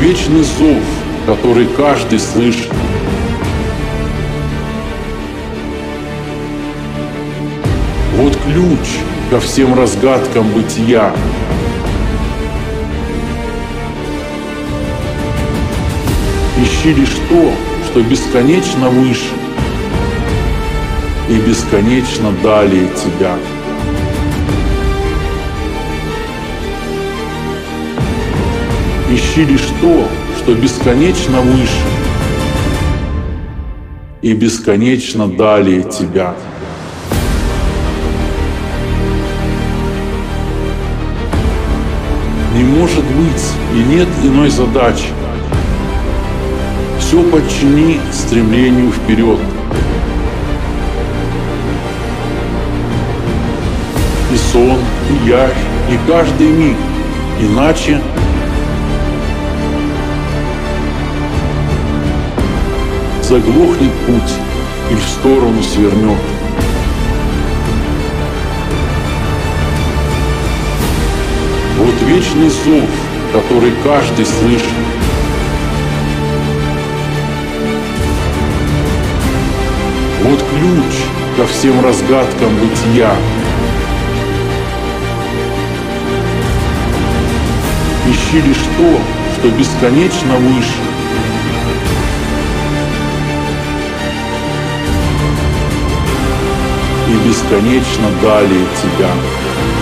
вечный зов, который каждый слышит. Вот ключ ко всем разгадкам бытия. Ищи лишь то, что бесконечно выше и бесконечно далее тебя. Ищи лишь то, что бесконечно выше и бесконечно далее тебя. Не может быть и нет иной задачи. Все подчини стремлению вперед. И сон, и явь, и каждый миг. Иначе заглохнет путь и в сторону свернет. Вот вечный зов, который каждый слышит. Вот ключ ко всем разгадкам бытия. Ищи лишь то, что бесконечно выше и бесконечно далее тебя.